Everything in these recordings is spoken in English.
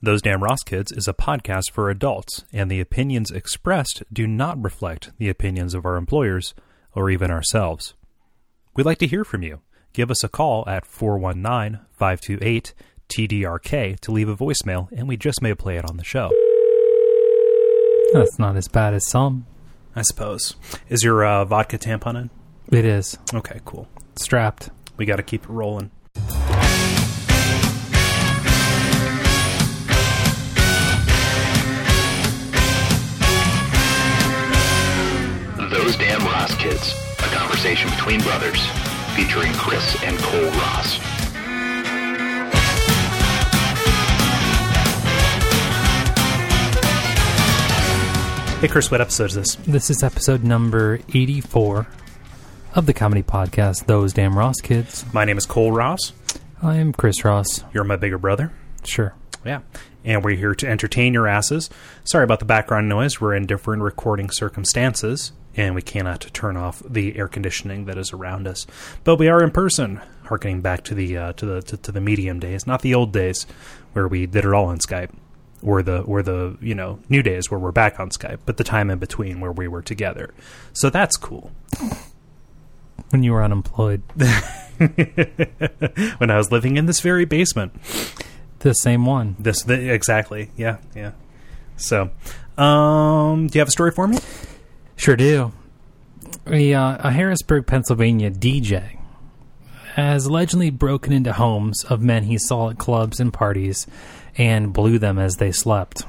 Those Damn Ross Kids is a podcast for adults, and the opinions expressed do not reflect the opinions of our employers or even ourselves. We'd like to hear from you. Give us a call at 419-528-TDRK to leave a voicemail, and we just may play it on the show. That's not as bad as some. I suppose. Is your vodka tampon in? It is. Okay, cool. Strapped. We got to keep it rolling. Those Damn Ross Kids, a conversation between brothers, featuring Chris and Cole Ross. Hey, Chris, what episode is this? This is episode number 84 of the comedy podcast, Those Damn Ross Kids. My name is Cole Ross. I am Chris Ross. You're my bigger brother. Sure. Yeah. And we're here to entertain your asses. Sorry about the background noise. We're in different recording circumstances, and we cannot turn off the air conditioning that is around us. But we are in person, harkening back to the medium days, not the old days where we did it all on Skype, or the new days where we're back on Skype, but the time in between where we were together. So that's cool. When you were unemployed. When I was living in this very basement. The same one. Exactly. Yeah. So, do you have a story for me? Sure do. A Harrisburg, Pennsylvania DJ has allegedly broken into homes of men he saw at clubs and parties and blew them as they slept.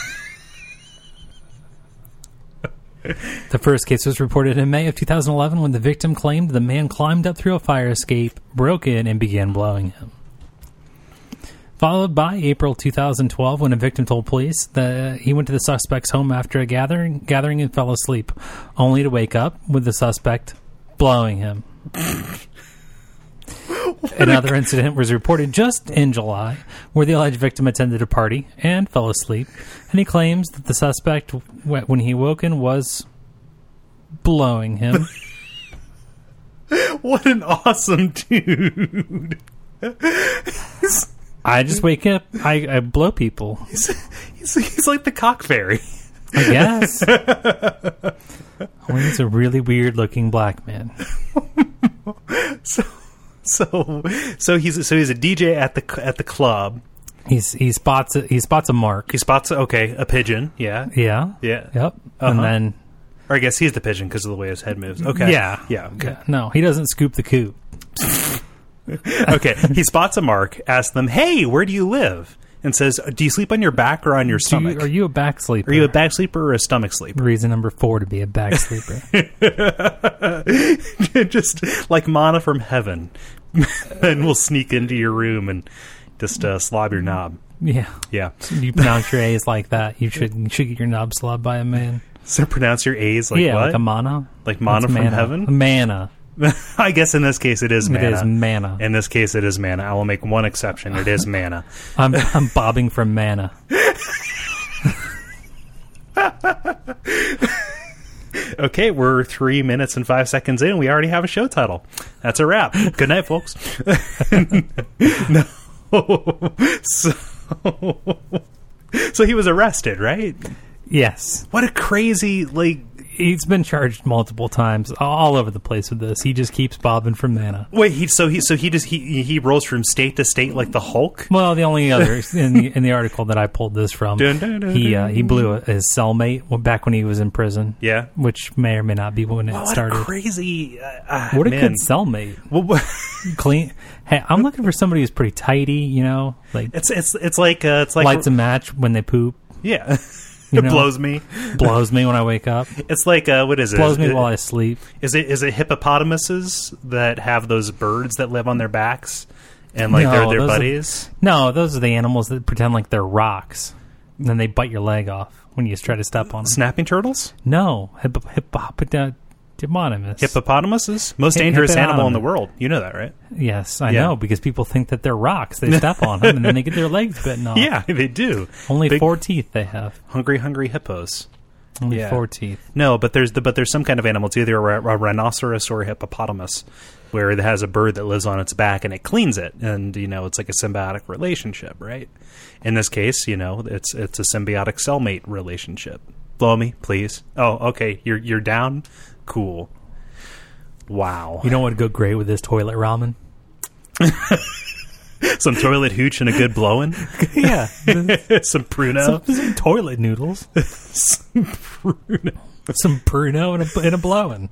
The first case was reported in May of 2011 when the victim claimed the man climbed up through a fire escape, broke in, and began blowing him. Followed by April 2012 when a victim told police that he went to the suspect's home after a gathering and fell asleep, only to wake up with the suspect blowing him. Another incident was reported just in July where the alleged victim attended a party and fell asleep, and he claims that the suspect, when he woken, was blowing him. What an awesome dude. I just wake up. I blow people. He's like the cock fairy. I guess. He's a really weird looking black man. So he's a DJ at the club. He spots a mark. He spots a pigeon. Yeah. Yep. Uh-huh. And then, or I guess he's the pigeon because of the way his head moves. Okay. Yeah. Okay. Yeah. No, he doesn't scoop the coop. Okay. He spots a mark. Asks them, "Hey, where do you live?" And says, "Do you sleep on your back or on your stomach? Are you a back sleeper? Are you a back sleeper or a stomach sleeper?" Reason number 4 to be a back sleeper. Just like manna from heaven. And we'll sneak into your room and just slob your knob. Yeah. Yeah. You pronounce your A's like that. You should get your knob slobbed by a man. So pronounce your A's like what? Like a manna. Like manna from heaven? Manna. I guess in this case it is manna. It is manna. In this case it is manna. I will make one exception. It is manna. I'm bobbing from manna. Okay, we're 3 minutes and 5 seconds in. We already have a show title. That's a wrap. Good night, folks. No. So he was arrested, right? Yes. What a crazy, he's been charged multiple times, all over the place with this. He just keeps bobbing from manna. Wait, he rolls from state to state like the Hulk? Well, the only other in the article that I pulled this from, he blew his cellmate back when he was in prison. Yeah, which may or may not be when it started. What a crazy! What a good cellmate. Clean. Hey, I'm looking for somebody who's pretty tidy. You know, like it's like lights a match when they poop. Yeah. You It know, blows me when I wake up. It's like what is it? Blows me while I sleep. Is it hippopotamuses that have those birds that live on their backs and they're their buddies? No, those are the animals that pretend like they're rocks, and then they bite your leg off when you try to step on them. Snapping turtles? No, hippopotamuses. Hippopotamuses? Most dangerous animal in the world. You know that, right? Yes, I know, because people think that they're rocks. They step on them, and then they get their legs bitten off. Yeah, they do. Only 4 teeth they have. Hungry hippos. Only Yeah. 4 teeth. No, but there's some kind of animal. It's either a rhinoceros or a hippopotamus, where it has a bird that lives on its back and it cleans it, and it's like a symbiotic relationship, right? In this case, it's a symbiotic cellmate relationship. Blow me, please. Oh, okay. You're down. Cool. Wow. You know what would go great with this toilet ramen? Some toilet hooch and a good blowing. Yeah. Some pruno. Some toilet noodles. Some pruno. Some pruno and a blowing.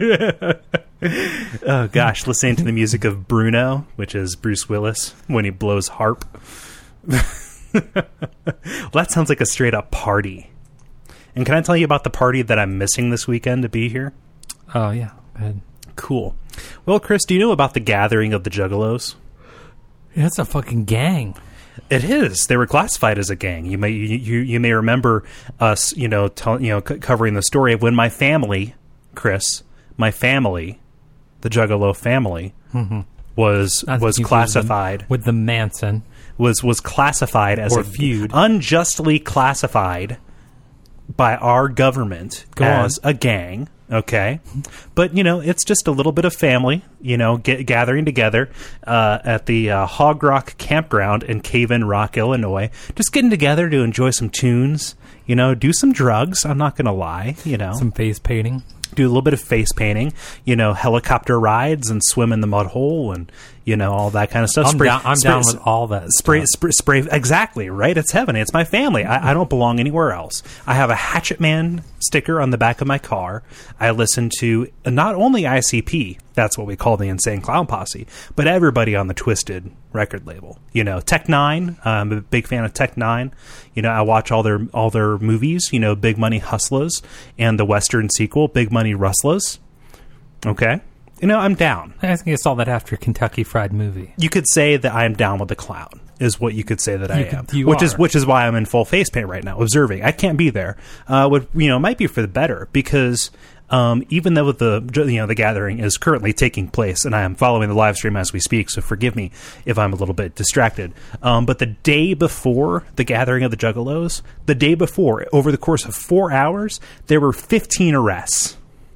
Oh gosh, listening to the music of Bruno, which is Bruce Willis when he blows harp. Well, that sounds like a straight up party. And can I tell you about the party that I'm missing this weekend to be here? Oh, yeah. Go ahead. Cool. Well, Chris, do you know about the gathering of the Juggalos? Yeah, that's a fucking gang. It is. They were classified as a gang. You may remember us, covering the story of when my family, Chris, the Juggalo family, was classified with the Manson. Was classified as Or a feud. Unjustly classified by our government as a gang. Okay, but it's just a little bit of family, gathering together at the Hog Rock Campground in Cave-In Rock, Illinois, just getting together to enjoy some tunes, do some drugs. I'm not going to lie, Some face painting. Do a little bit of face painting, helicopter rides and swim in the mud hole and, all that kind of stuff. I'm down with all that spray, stuff. spray. Exactly, right? It's heaven. It's my family. I don't belong anywhere else. I have a Hatchet Man sticker on the back of my car. I listen to not only ICP, that's what we call the Insane Clown Posse, but everybody on the Twisted record label. Tech Nine. I'm a big fan of Tech Nine. I watch all their movies. Big Money Hustlers and the Western sequel, Big Money Rustlers. Okay. I'm down. I think I saw that after Kentucky Fried Movie. You could say that I am down with the clown, is what you could say that I am. Which is why I'm in full face paint right now, observing. I can't be there. Might be for the better, because even though the gathering is currently taking place, and I am following the live stream as we speak, so forgive me if I'm a little bit distracted. But the day before the gathering of the Juggalos, over the course of 4 hours, there were 15 arrests.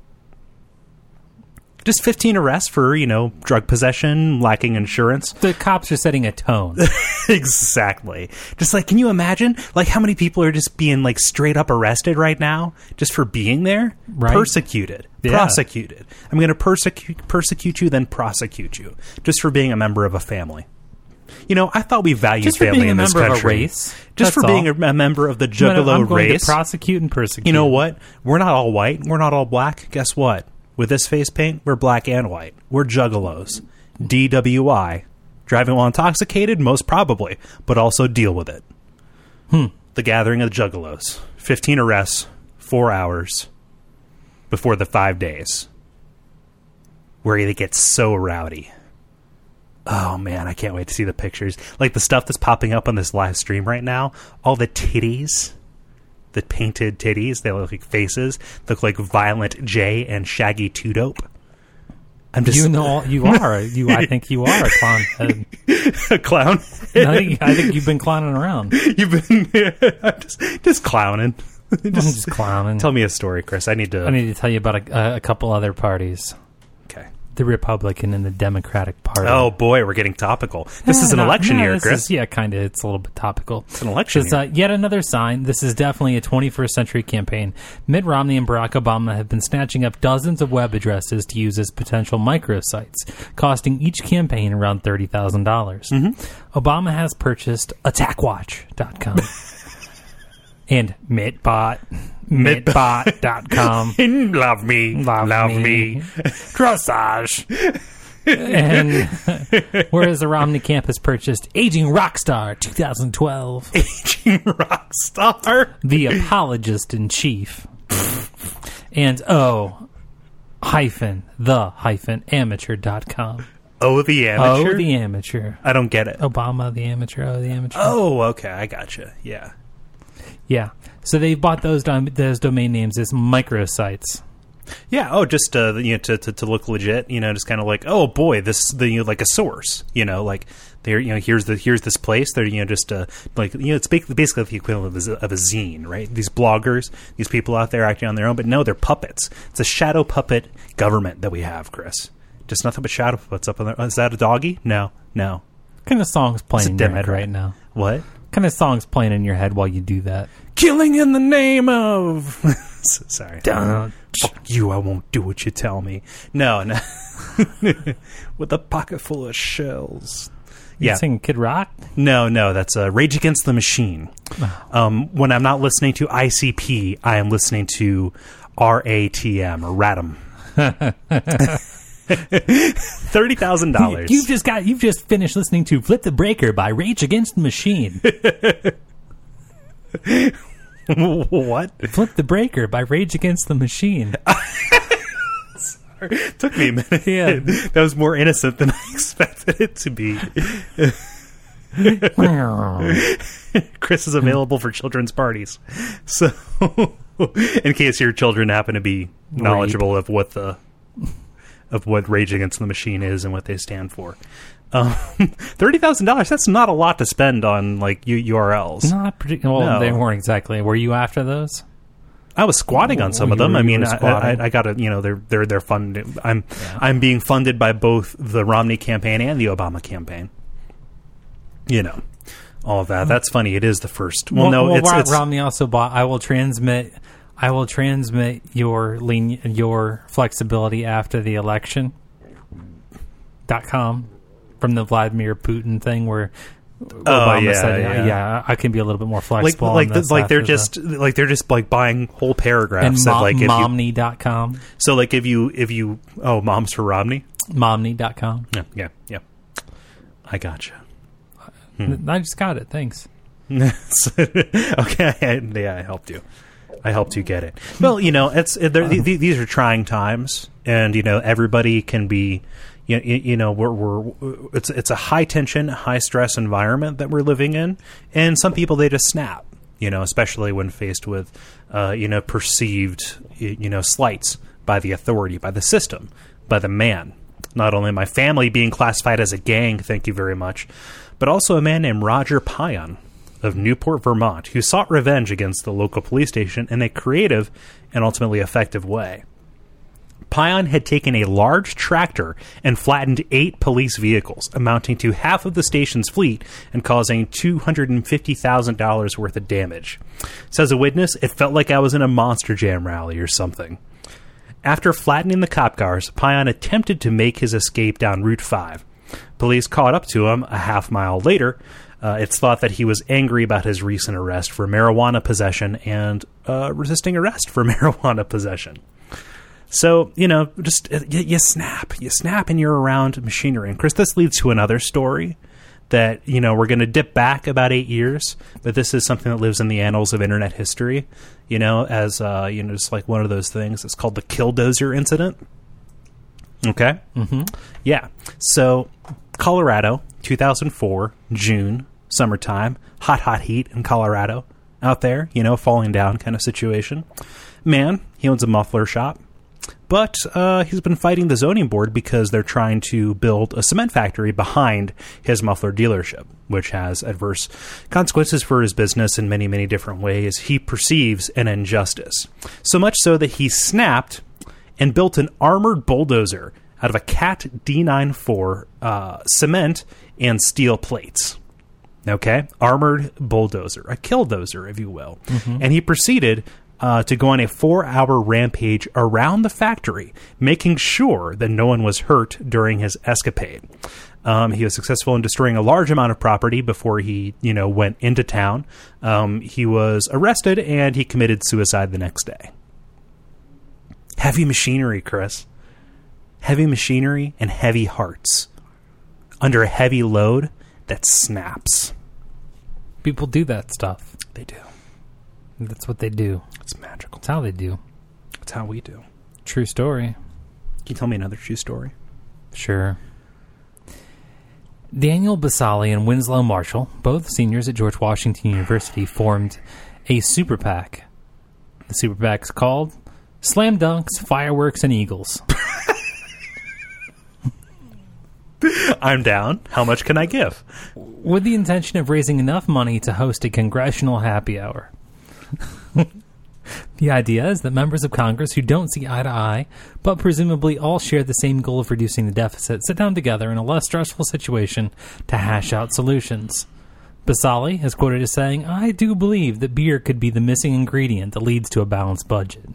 Just 15 arrests for, drug possession, lacking insurance. The cops are setting a tone. Exactly. Just can you imagine, how many people are just being, straight up arrested right now just for being there? Right. Persecuted. Yeah. Prosecuted. I'm going to persecute you, then prosecute you, just for being a member of a family. I thought we valued family in this country. Of a race. Just for being a member of the Juggalo I'm going race. To prosecute and persecute. You know what? We're not all white. We're not all black. Guess what? With this face paint, we're black and white. We're Juggalos. DWI. Driving while intoxicated? Most probably. But also deal with it. The gathering of the Juggalos. 15 arrests, 4 hours before the 5 days. Where it gets so rowdy. Oh, man, I can't wait to see the pictures. The stuff that's popping up on this live stream right now. All the titties. The painted titties, they look like faces. Look like Violent J and Shaggy Two Dope. I'm just you are. I think you are a clown. A clown. I think you've been clowning around. You've been I'm just clowning. I'm just clowning. Tell me a story, Chris. I need to tell you about a couple other parties. Okay. The Republican and the Democratic Party. Oh, boy, we're getting topical. This is an election year, Chris. Kind of. It's a little bit topical. It's an election year. Yet another sign. This is definitely a 21st century campaign. Mitt Romney and Barack Obama have been snatching up dozens of web addresses to use as potential microsites, costing each campaign around $30,000. Obama has purchased AttackWatch.com. And Mitbot.com. Love me. Dressage. And whereas the Romney camp has purchased Aging Rockstar 2012. Aging Rockstar? The Apologist in Chief. And the-amateur.com. Oh, the amateur? Oh, the amateur. I don't get it. Obama, the amateur. Oh, the amateur. Oh, okay. I gotcha. Yeah. Yeah. So they bought those domain names as microsites. Yeah. Oh, just to look legit. Just kind of oh boy, like a source. They're, here's this place. They're, just it's basically the equivalent of a zine, right? These bloggers, these people out there acting on their own, but no, they're puppets. It's a shadow puppet government that we have, Chris. Just nothing but shadow puppets up on there. Is that a doggy? No. What kind of song's playing in your head right now? What? Kind of song's playing in your head while you do that? Killing in the name of... Sorry. Fuck you, I won't do what you tell me. No. With a pocket full of shells. You singing Kid Rock? No, that's Rage Against the Machine. When I'm not listening to ICP, I am listening to RATM, or RATM. $30,000. You've just finished listening to Flip the Breaker by Rage Against the Machine. What? Flip the Breaker by Rage Against the Machine. Sorry. It took me a minute. Yeah. That was more innocent than I expected it to be. Chris is available for children's parties. So, in case your children happen to be knowledgeable of what Rage Against the Machine is and what they stand for. $30,000, that's not a lot to spend on URLs. Not particularly. Well, no. They weren't exactly. Were you after those? I was squatting on some of them. I got to, they're funded. I'm being funded by both the Romney campaign and the Obama campaign. All of that. That's funny. It is the first. It's Romney also bought. I will transmit your flexibility after the election.com from the Vladimir Putin thing where Obama said, I can be a little bit more flexible. They're just buying whole paragraphs. And Momney.com. So if you Moms for Romney? Momney.com. Yeah. I gotcha. I just got it. Thanks. Okay. I helped you. I helped you get it. Well, these are trying times, and everybody can be, it's a high tension, high stress environment that we're living in, and some people they just snap, especially when faced with, perceived, slights by the authority, by the system, by the man. Not only my family being classified as a gang, thank you very much, but also a man named Roger Pion of Newport, Vermont, who sought revenge against the local police station in a creative and ultimately effective way. Pion had taken a large tractor and flattened 8 police vehicles, amounting to half of the station's fleet and causing $250,000 worth of damage. Says a witness, it felt like I was in a Monster Jam rally or something. After flattening the cop cars, Pion attempted to make his escape down Route 5. Police caught up to him a half-mile later. It's thought that he was angry about his recent arrest for marijuana possession and resisting arrest for marijuana possession. So, just you snap and you're around machinery. And Chris, this leads to another story that, we're going to dip back about 8 years, but this is something that lives in the annals of internet history, as, just like one of those things. It's called the Killdozer incident. Okay? Mm-hmm. Yeah. So, Colorado, 2004, June, summertime, hot heat in Colorado out there, falling down kind of situation. Man, he owns a muffler shop, but he's been fighting the zoning board because they're trying to build a cement factory behind his muffler dealership, which has adverse consequences for his business in many, many different ways. He perceives an injustice, so much so that he snapped and built an armored bulldozer out of a Cat D94 cement and steel plates. Okay? Armored bulldozer. A killdozer, if you will. Mm-hmm. And he proceeded to go on a 4-hour rampage around the factory, making sure that no one was hurt during his escapade. He was successful in destroying a large amount of property before he, went into town. He was arrested, and he committed suicide the next day. Heavy machinery, Chris. Heavy machinery and heavy hearts under a heavy load that snaps. People do that stuff. They do. That's what they do. It's magical. That's how they do. That's how we do. True story. Can you tell me another true story? Sure. Daniel Basali and Winslow Marshall, both seniors at George Washington University, formed a super PAC. The super PAC's called Slam Dunks, Fireworks, and Eagles. I'm down. How much can I give? With the intention of raising enough money to host a congressional happy hour. The idea is that members of Congress who don't see eye to eye, but presumably all share the same goal of reducing the deficit, sit down together in a less stressful situation to hash out solutions. Basali is quoted as saying, "I do believe that beer could be the missing ingredient that leads to a balanced budget."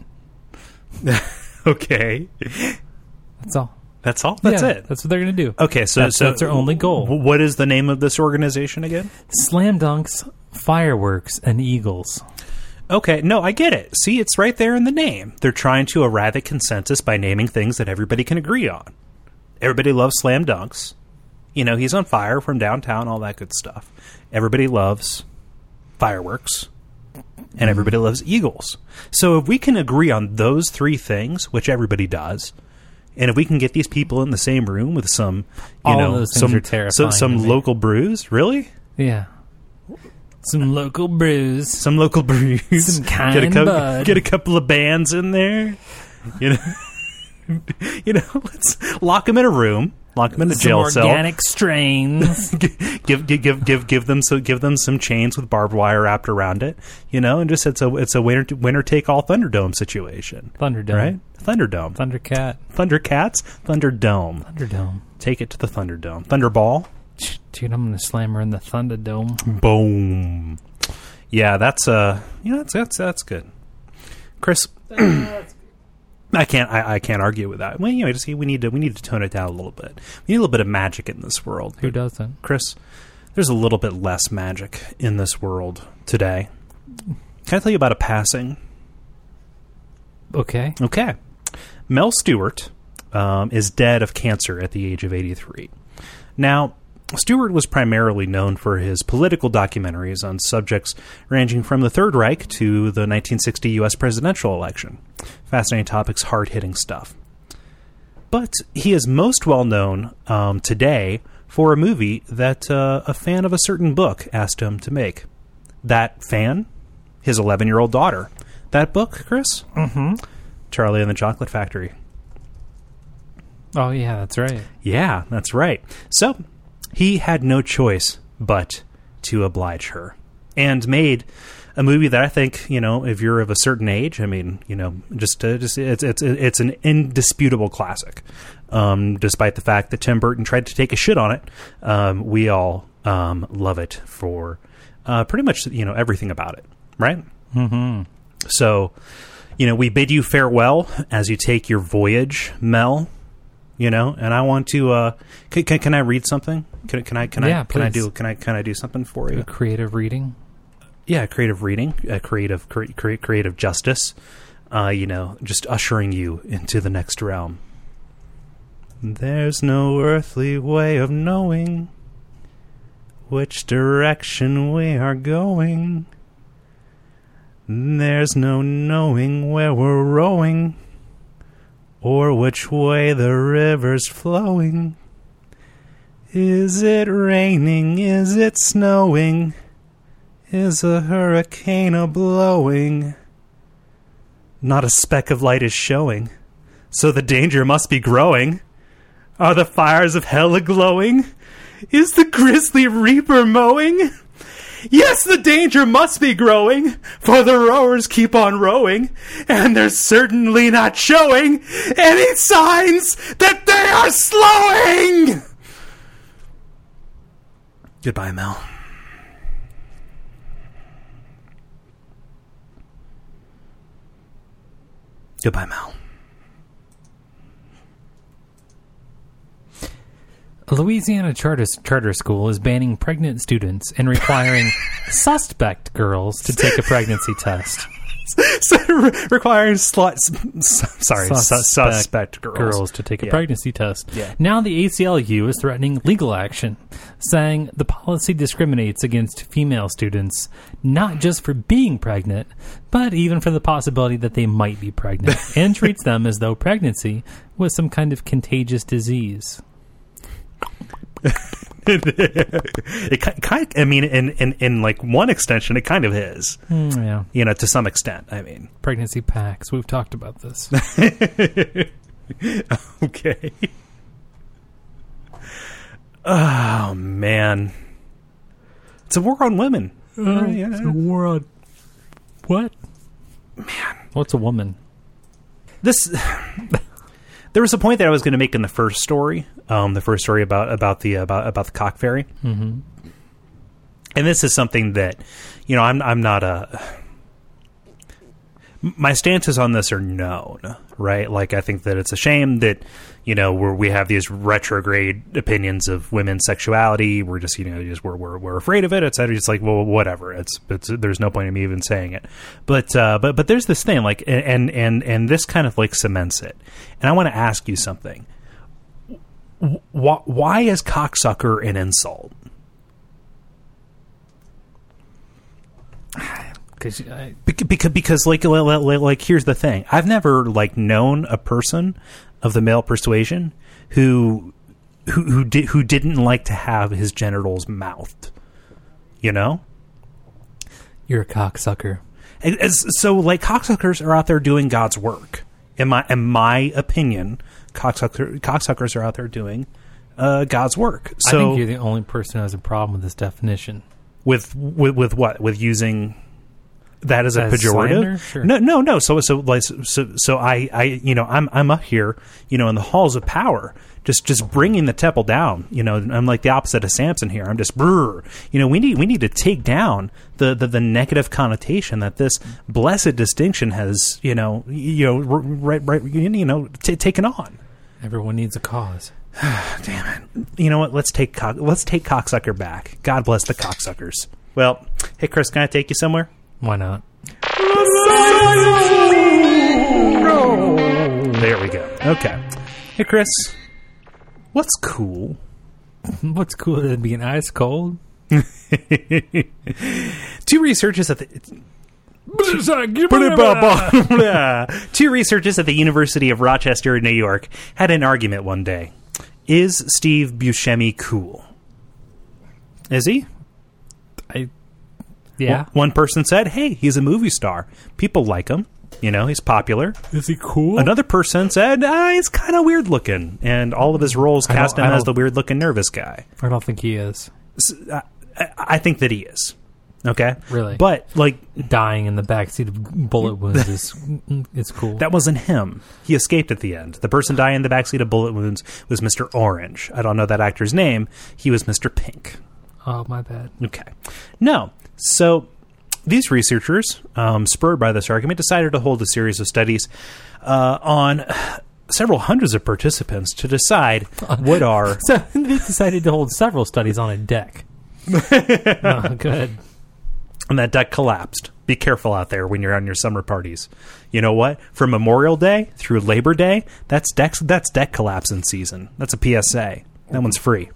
Okay. That's all. That's all? That's Yeah, it? That's what they're going to do. Okay, so That's their only goal. What is the name of this organization again? Slam dunks, fireworks, and eagles. Okay, no, I get it. See, it's right there in the name. They're trying to arrive at consensus by naming things that everybody can agree on. Everybody loves slam dunks. You know, he's on fire from downtown, all that good stuff. Everybody loves fireworks. And everybody loves eagles. So if we can agree on those three things, which everybody does, and if we can get these people in the same room with some, All of those things are terrifying some to me. local brews, really? Yeah. Some local brews. Some local brews. Some kind bud. Get a couple of bands in there. You know, let's lock them in a room. Lock them in a jail Some cell. organic strains. give them some chains with barbed wire wrapped around it. You know, and just it's a winner take all Thunderdome situation. Thunderdome. Right? Thunderdome. Thundercat. Thundercats. Thunderdome. Thunderdome. Take it to the Thunderdome. Thunderball. Dude, I'm going to slam her in the Thunderdome. Boom. Yeah, that's that's good. Chris, I can't argue with that. Well, you know, just we need to tone it down a little bit. We need a little bit of magic in this world. Who doesn't? Chris, there's a little bit less magic in this world today. Can I tell you about a passing? Okay. Okay. Mel Stewart is dead of cancer at the age of 83. Now, Stewart was primarily known for his political documentaries on subjects ranging from the Third Reich to the 1960 U.S. presidential election. Fascinating topics, hard-hitting stuff. But he is most well known today for a movie that a fan of a certain book asked him to make. That fan? His 11-year-old daughter. That book, Chris? Mm-hmm. Charlie and the Chocolate Factory. Oh, yeah, that's right. Yeah, that's right. So, he had no choice but to oblige her, and made a movie that I think, you know, if you're of a certain age, I mean, you know, just it's an indisputable classic. Despite the fact that Tim Burton tried to take a shit on it, we all love it for pretty much, you know, everything about it, right? Mm-hmm. So, you know, we bid you farewell as you take your voyage, Mel. You know, and I want to. Can I read something? Can I do something for you? A creative reading. Yeah, creative reading, creative justice. You know, just ushering you into the next realm. There's no earthly way of knowing which direction we are going. There's no knowing where we're rowing, or which way the river's flowing. Is it raining? Is it snowing? Is a hurricane a-blowing? Not a speck of light is showing, so the danger must be growing. Are the fires of hell a-glowing? Is the grisly reaper mowing? Yes, the danger must be growing, for the rowers keep on rowing, and they're certainly not showing any signs that they are slowing! Goodbye, Mel. Goodbye, Mel. A Louisiana charter school is banning pregnant students and requiring suspect girls to take a pregnancy test. Requiring suspect girls to take a pregnancy test. Yeah. Now the ACLU is threatening legal action, saying the policy discriminates against female students, not just for being pregnant, but even for the possibility that they might be pregnant, and treats them as though pregnancy was some kind of contagious disease. It kind of, I mean, in like one extension, it kind of is. Yeah. You know, to some extent, I mean. Pregnancy packs. We've talked about this. Okay. Oh, man. It's a war on women. It's a war on... What? Man. What's a woman? There was a point that I was going to make in the first story. The first story about the cock fairy. Mm-hmm. And this is something that, I'm not a... My stances on this are known, right? Like, I think that it's a shame that, we have these retrograde opinions of women's sexuality. We're just, we're afraid of it, etc. It's like, well, whatever. It's there's no point in me even saying it. But there's this thing, like, and this kind of like cements it. And I want to ask you something. Why is cocksucker an insult? Because like here's the thing. I've never like known a person of the male persuasion who didn't like to have his genitals mouthed. You're a cocksucker. So like cocksuckers are out there doing God's work. In my opinion, cocksuckers are out there doing God's work. So I think you're the only person who has a problem with this definition. With what? With using that as a pejorative? Sure. No. So I'm up here, in the halls of power, just bringing the temple down. I'm like the opposite of Samson here. I'm just, we need to take down the negative connotation that this blessed distinction has, taken on. Everyone needs a cause. Damn it! You know what? Let's take cocksucker back. God bless the cocksuckers. Well, hey Chris, can I take you somewhere? Why not? There we go. Okay. Hey Chris, what's cool? What's cooler than being ice cold? Two researchers at the University of Rochester, New York, had an argument one day. Is Steve Buscemi cool? Is he? Yeah. One person said, hey, he's a movie star. People like him. He's popular. Is he cool? Another person said, he's kind of weird looking. And all of his roles cast him as the weird looking nervous guy. I don't think he is. I think that he is. Okay? Really? But, like... dying in the backseat of bullet wounds is cool. That wasn't him. He escaped at the end. The person dying in the backseat of bullet wounds was Mr. Orange. I don't know that actor's name. He was Mr. Pink. Oh, my bad. Okay. No. So, these researchers, spurred by this argument, decided to hold a series of studies on several hundreds of participants to decide what are... So, they decided to hold several studies on a deck. Oh, good. And that deck collapsed. Be careful out there when you're on your summer parties. You know what? From Memorial Day through Labor Day, that's deck collapsing season. That's a PSA. That one's free.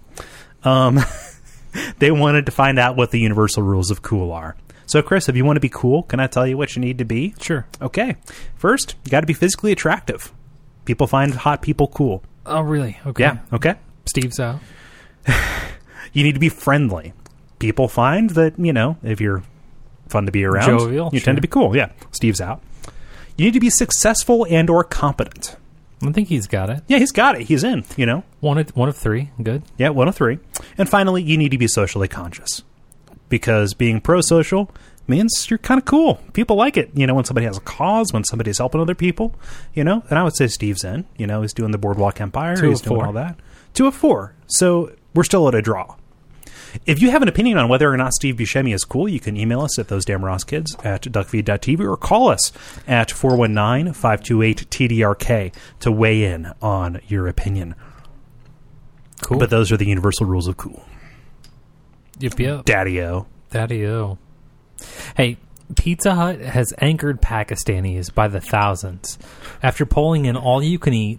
They wanted to find out what the universal rules of cool are. So, Chris, if you want to be cool, can I tell you what you need to be? Sure. Okay. First, you got to be physically attractive. People find hot people cool. Oh, really? Okay. Yeah. Okay. Steve's out. You need to be friendly. People find that, if you're fun to be around, jovial, you tend to be cool. Yeah. Steve's out. You need to be successful and or competent. I think he's got it. Yeah, he's got it. He's in, One of three. Good. Yeah, 1 of 3. And finally, you need to be socially conscious. Because being pro-social means you're kind of cool. People like it, when somebody has a cause, when somebody's helping other people, And I would say Steve's in. He's doing the Boardwalk Empire. He's doing all that. 2 of 4. So we're still at a draw. If you have an opinion on whether or not Steve Buscemi is cool, you can email us at thosedamnroskids@duckfeed.tv or call us at 419-528-TDRK to weigh in on your opinion. Cool. But those are the universal rules of cool. Yep. Daddy-o. Daddy-o. Hey, Pizza Hut has anchored Pakistanis by the thousands after pulling an all-you-can-eat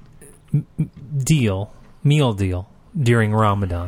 meal deal during Ramadan.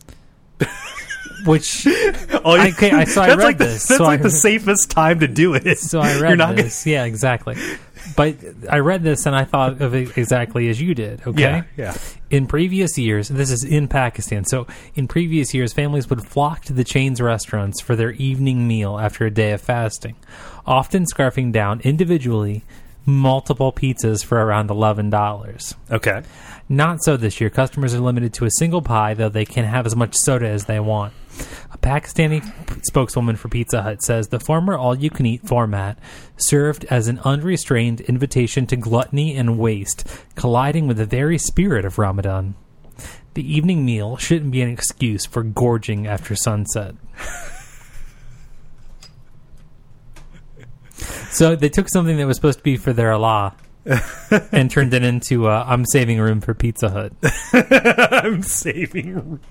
Which I read this. That's the safest time to do it. So I read this. Yeah, exactly. But I read this and I thought of it exactly as you did. Okay. Yeah. In previous years, this is in Pakistan. So in previous years, families would flock to the chain's restaurants for their evening meal after a day of fasting, often scarfing down individually multiple pizzas for around $11. Okay. Not so this year. Customers are limited to a single pie, though they can have as much soda as they want. A Pakistani spokeswoman for Pizza Hut says the former all-you-can-eat format served as an unrestrained invitation to gluttony and waste, colliding with the very spirit of Ramadan. The evening meal shouldn't be an excuse for gorging after sunset. So they took something that was supposed to be for their Allah and turned it into I'm saving room for Pizza Hut. I'm saving.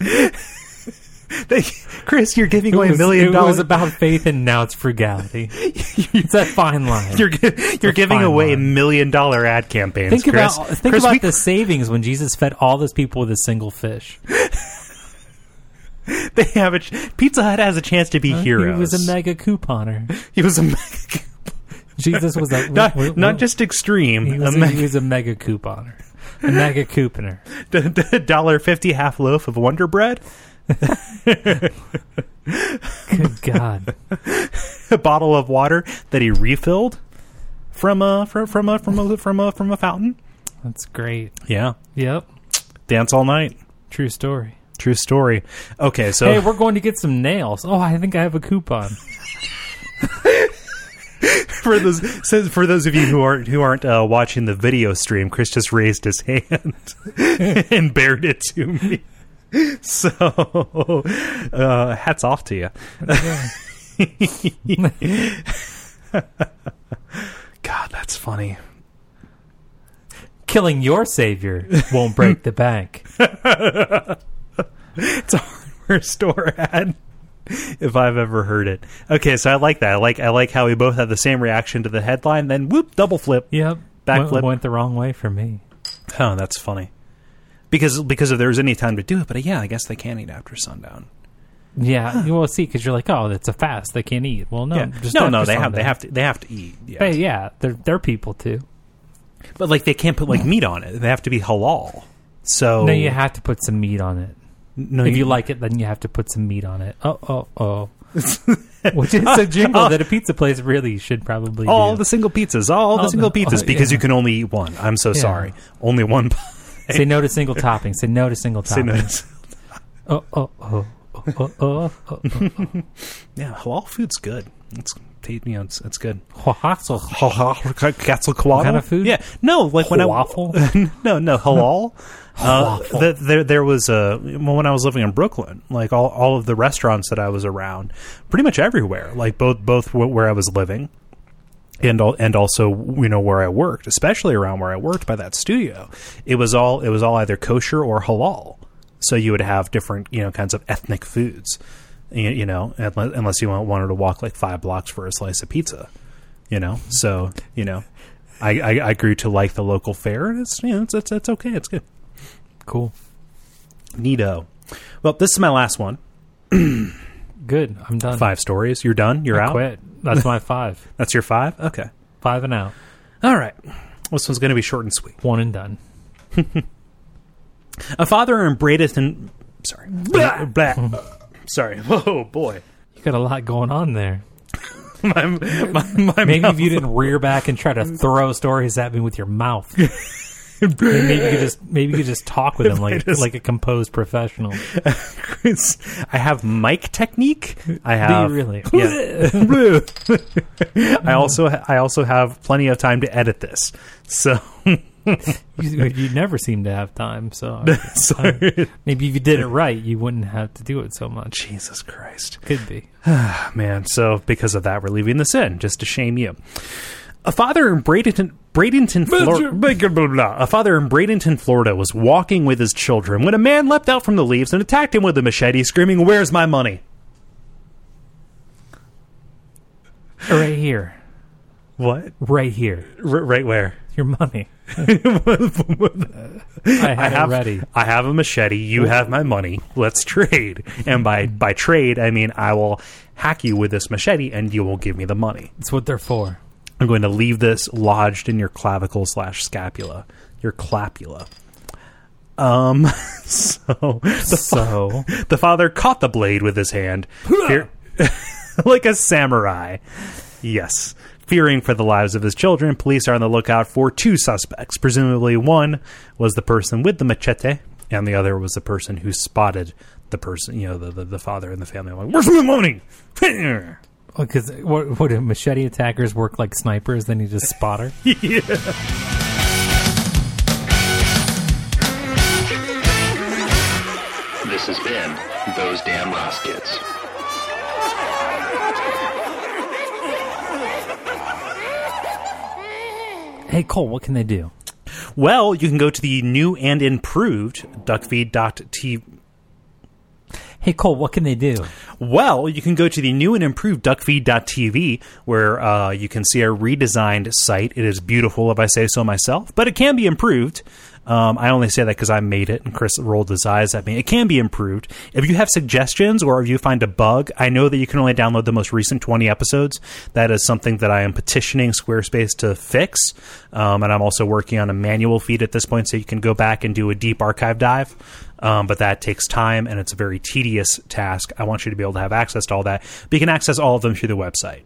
Chris, you're giving away $1 million. It was about faith, and now it's frugality. It's that fine line. You're giving away $1 million ad campaigns. Think Chris. about the savings when Jesus fed all those people with a single fish. They have Pizza Hut has a chance to be heroes. He was a mega couponer. He was a mega couponer. Jesus was a not just extreme. He was a mega couponer. A mega couponer. $1.50 half loaf of Wonder Bread. Good God. A bottle of water that he refilled from a fountain. That's great. Yeah. Yep. Dance all night. True story. True story. Okay, so hey, we're going to get some nails. Oh, I think I have a coupon. For those of you who aren't watching the video stream, Chris just raised his hand and bared it to me. So, hats off to you. God, that's funny. Killing your savior won't break the bank. It's a hardware store ad, if I've ever heard it. Okay, so I like that. I like how we both had the same reaction to the headline, then whoop, double flip. Yep. Backflip. Went the wrong way for me. Oh, that's funny. Because if there's any time to do it, but yeah, I guess they can't eat after sundown. Yeah, well, see, because you're like, oh, it's a fast, they can't eat. Well, no, yeah. just no, they have to eat. Yeah, hey, yeah, they're people too. But like they can't put like meat on it; they have to be halal. So no, you have to put some meat on it. No, if you like it, then you have to put some meat on it. Oh. Which is a jingle that a pizza place really should probably do. All the single pizzas, because you can only eat one. I'm so sorry. Only one pie. Say no to single topping. Say no to single topping. Oh. Yeah, halal food's good. It's good. What kind of food? Yeah, no, like when waffle. No, halal. There was when I was living in Brooklyn, like all of the restaurants that I was around, pretty much everywhere, like both where I was living, and also where I worked, especially around where I worked by that studio, it was all either kosher or halal. So you would have different kinds of ethnic foods, unless you wanted to walk like 5 blocks for a slice of pizza, So I grew to like the local fare, and it's okay, it's good. Cool. Neato. Well, this is my last one. Good. I'm done. 5 stories. You're done? You're out? Quit. That's my 5. That's your 5? Okay. 5 and out. All right. This one's going to be short and sweet. 1 and done. A father in Bradenton... Sorry. Sorry. Whoa, boy. You got a lot going on there. my Maybe mouth. if you didn't rear back and try to throw stories at me with your mouth. Maybe you could just talk with them like a composed professional. I have mic technique. I have. Do you really? Yeah. I also have plenty of time to edit this. So you never seem to have time. So maybe if you did it right, you wouldn't have to do it so much. Jesus Christ, could be. Man. So because of that, we're leaving this in just to shame you. A father in Bradenton, Florida was walking with his children when a man leapt out from the leaves and attacked him with a machete, screaming, "Where's my money?" Right here. What? Right here. Right where? Your money. I have it ready. I have a machete. You have my money. Let's trade. And by trade, I mean I will hack you with this machete and you will give me the money. That's what they're for. I'm going to leave this lodged in your clavicle/scapula, your clapula. The father caught the blade with his hand, like a samurai. Yes. Fearing for the lives of his children, police are on the lookout for 2 suspects. Presumably one was the person with the machete, and the other was the person who spotted the person, the father in the family. Like, where's my money? Because what do machete attackers work like snipers? Then you just spot her? Yeah. This has been Those Damn Ross Kids. Hey, Cole, what can they do? Well, you can go to the new and improved duckfeed.tv. Hey, Cole, what can they do? Well, you can go to the new and improved duckfeed.tv, where you can see our redesigned site. It is beautiful, if I say so myself, but it can be improved. I only say that because I made it, and Chris rolled his eyes at me. It can be improved. If you have suggestions or if you find a bug, I know that you can only download the most recent 20 episodes. That is something that I am petitioning Squarespace to fix. And I'm also working on a manual feed at this point, so you can go back and do a deep archive dive. But that takes time, and it's a very tedious task. I want you to be able to have access to all that. But you can access all of them through the website.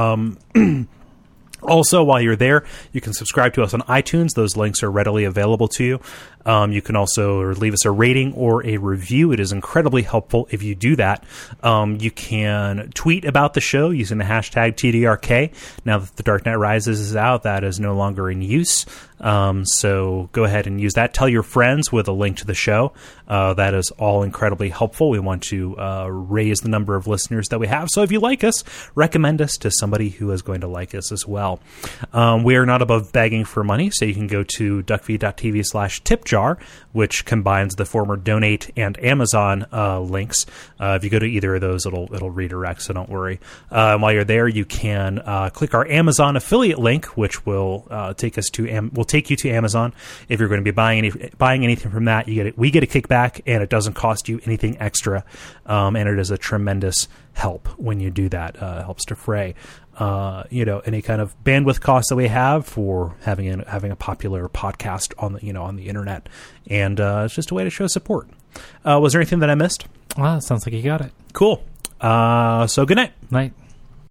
Also, while you're there, you can subscribe to us on iTunes. Those links are readily available to you. You can also leave us a rating or a review. It is incredibly helpful if you do that. You can tweet about the show using the hashtag TDRK. Now that The Dark Knight Rises is out, that is no longer in use. So go ahead and use that. Tell your friends with a link to the show. That is all incredibly helpful. We want to raise the number of listeners that we have. So if you like us, recommend us to somebody who is going to like us as well. We are not above begging for money, so you can go to duckfeed.tv/tipjar, which combines the former donate and Amazon links. If you go to either of those, it'll redirect, so don't worry. While you're there, you can click our Amazon affiliate link, which will take you to Amazon. If you're going to be buying anything from that, we get a kickback, and it doesn't cost you anything extra. And it is a tremendous help when you do that. It helps defray any kind of bandwidth costs that we have for having a popular podcast on the internet, and it's just a way to show support. Was there anything that I missed? Well, sounds like you got it. Cool. So good night. Night.